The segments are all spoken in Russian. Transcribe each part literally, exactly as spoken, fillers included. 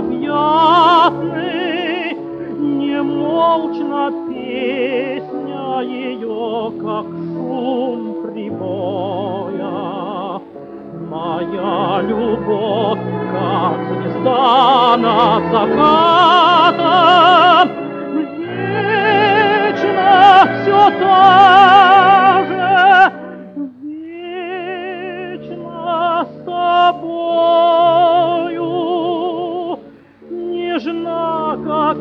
необъятный, немолчна песня ее, как шум прибоя. Моя любовь, как звезда над закатом, вечно все та же, вечно с тобою, нежна, как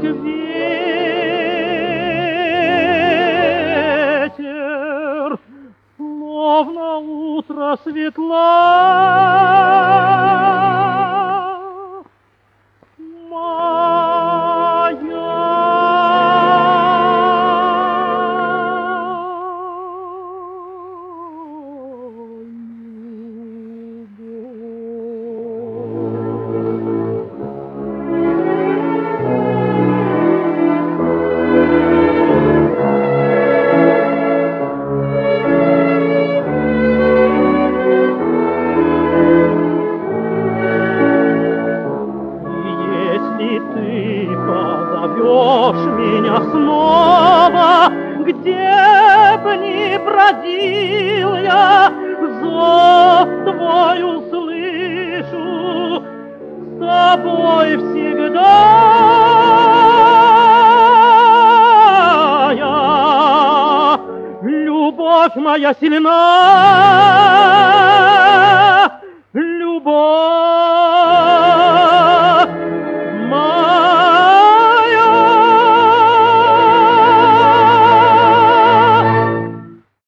ветер, словно утро светла. Позовешь меня снова, где б ни бродил я, зов твой услышу, с тобой всегда я. Любовь моя сильна, любовь